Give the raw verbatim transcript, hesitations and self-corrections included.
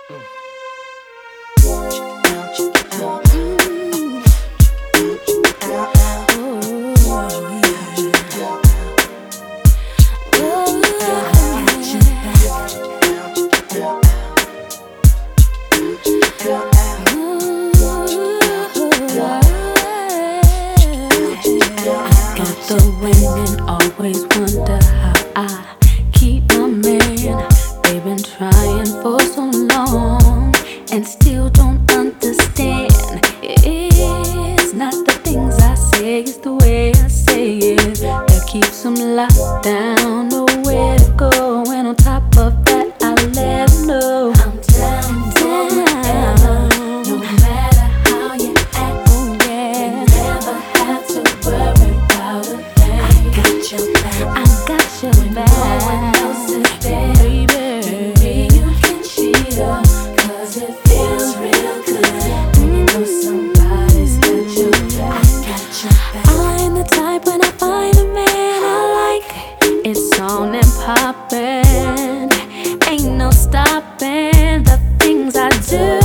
The women always wonder how I keep my man. They've been trying for so long and still don't understand. It's not the things I say, it's the way I say it that keeps them locked down. Nowhere to go, and on top of that, I let them know I'm down, down. No matter how you act, oh yeah, you never have to worry about a thing. I got your back, I got your when back. No one else is there, baby. Maybe you can cheat up, cause it feels real good when you know somebody's got your back. I got your back. I'm the type when I find a man I like, it's on and poppin'. Ain't no stopping the things I do.